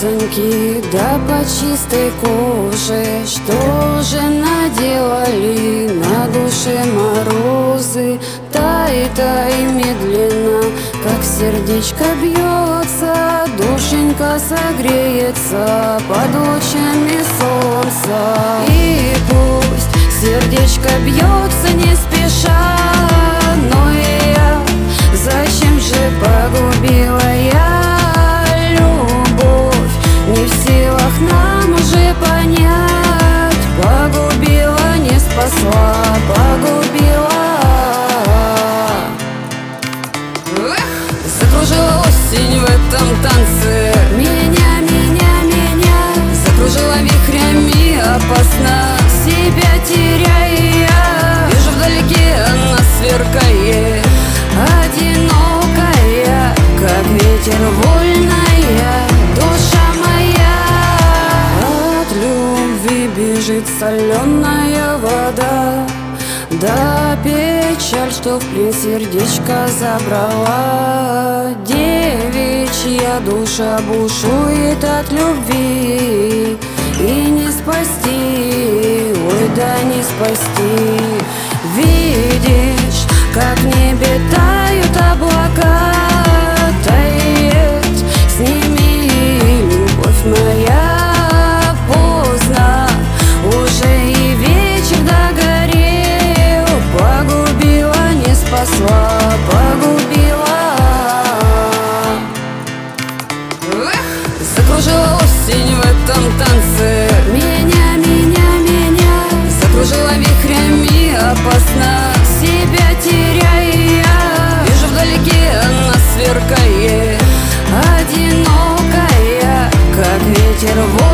пацанки, да по чистой коже. Что же наделали, на душе морозы? Тай, тай, медленно, как сердечко бьется, душенька согреется под лучами солнца. И пусть сердечко бьется не спеша, но и я, зачем же погубила я любовь? Не в силах нам уже понять, погубила, не спасла, погубила. Закружила осень в этом танце меня, меня, меня. Закружила вихрями опасно, себя теряя. Вижу вдалеке, она сверкает, одинокая, как ветер вольная душа моя. От любви бежит соленая вода, да печаль, что в плен сердечко забрала. Девичья душа бушует от любви, и не спасти, ой, да не спасти. Видишь, как в небе тают облака, тает с ними любовь моя. Поздно, уже и вечер догорел, погубила, не спасла, погубила. Закружила осень в этом танце меня, меня, меня. Закружила вихрями опасно, себя теряя. Вижу вдалеке, она сверкает, одинокая, как ветер